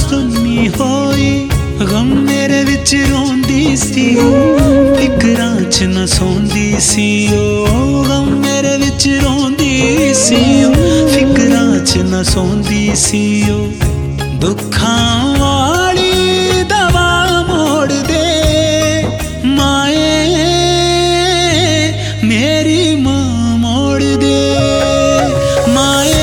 सुन्नी होई गम मेरे विच रोंदी सी फिकरां च न सोंदी सी ओ गम मेरे विच रोंदी सी फिकरां च न सोंदी सी ओ दुखां वाली दवा मोड़ दे माए मेरी मां मोड़ दे माए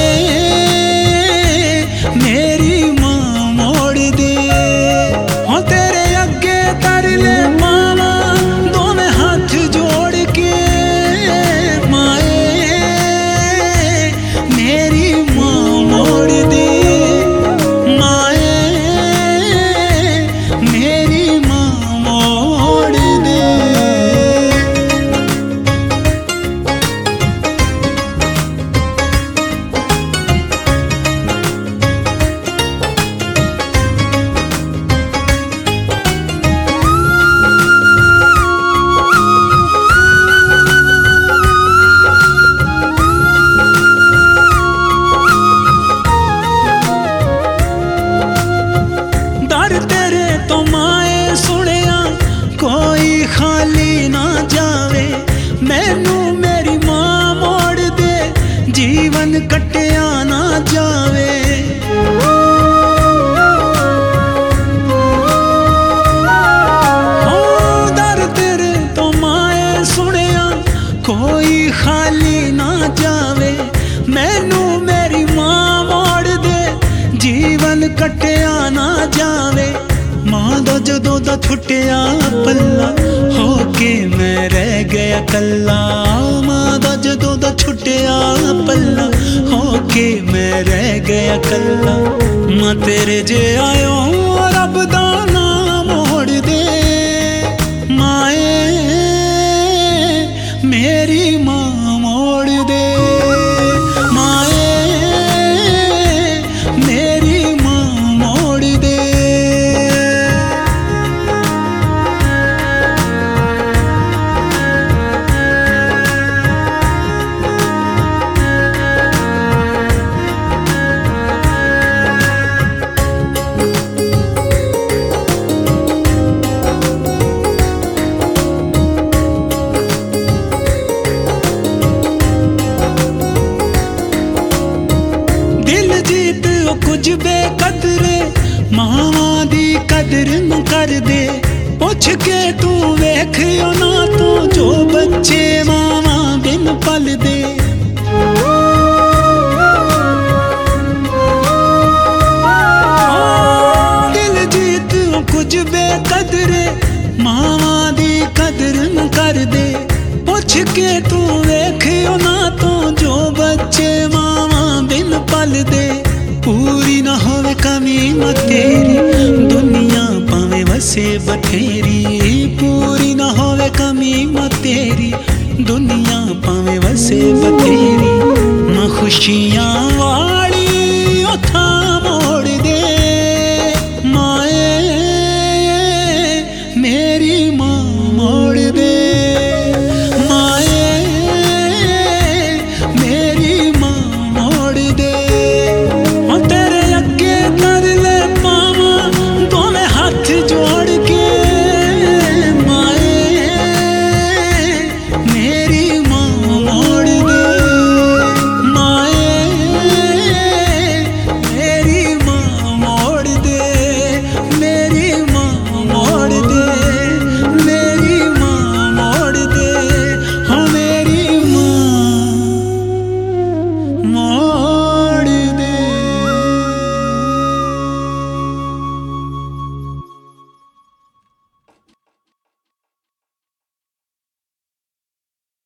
मेरी मां मोड़ दे हो तेरे अगे तरले पावा दोवें हाथ जोड़ के माए मेरी मां मोड़ दे माए मेरी मां मोड़ दे। तेरे तो माए सुनिया कोई खाली ना जावे मैनू मेरी मां मोड़ दे जीवन कटिया ना जावे दर तेरे तो माए सुनिया कोई खाली ना जावे मैनू मेरी मां मोड़ दे जीवन कटिया ना जावे मां दा जदों दा छुटिया पल्ला होके मैं रह गया कल्ला मां दा जदों दा छुटिया पल्ला होके मैं रह गया कल्ला मां तेरे जे आयो रब दा नाम मोड़ दे माए मेरी मां मोड़ दे माए मेरी मां मोड़ दे। कुछ बेकदरे मावां दी कदर न कर दे पुछ के तू वेख ना तू जो बच्चे मावां बिन पल दे दिल जीत कुछ बेकदरे मावां दी कदर न कर दे पुछ के तू वेख ना तू जो बच्चे मावां बिन पल दे पूरी ना होवे कमी तेरी दुनिया पावे वसे बथेरी पूरी ना होवे कमी तेरी दुनिया पावे वसे बथेरी ना खुशियां